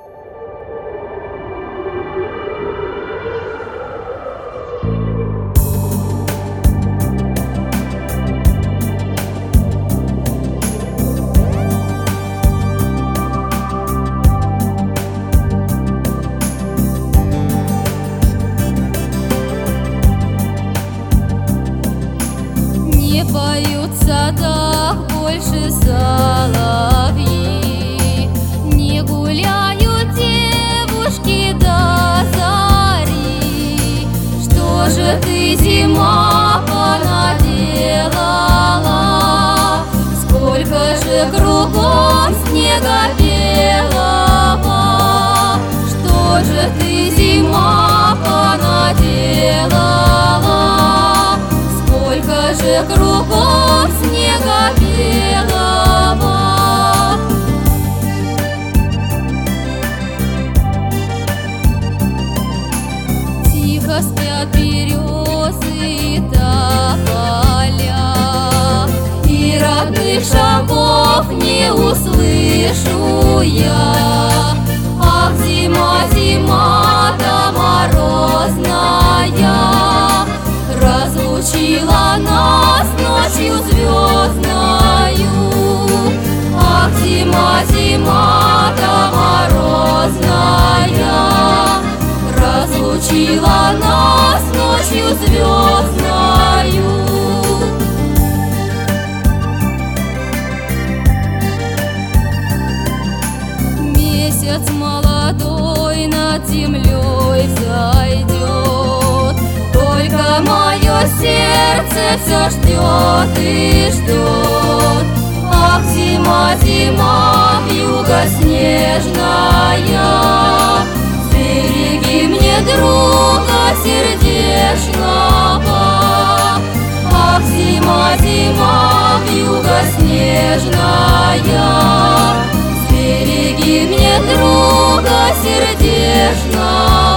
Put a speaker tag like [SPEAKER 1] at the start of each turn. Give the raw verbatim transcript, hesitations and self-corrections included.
[SPEAKER 1] Не поют в садах больше соловьи, не гуляют девушки до зари. Что же ты, зима, понаделала? Сколько же кругом снега белого? Что же ты, зима, понаделала? Сколько же кругом снега белого? Тихо спят березы и тополя, и родных шагов не услышу я. Ах, зима, зима-то морозная, разлучила нас ночью звездною. Ах, зима, зима-то морозная, разлучила нас ночью звездною. Месяц молодой над землей взойдет, только мое сердце все ждет и ждет. Ах, зима, зима, вьюга снежная, береги мне друга сердечного. Ах, зима, зима, вьюга снежная, береги мне друга сердечного.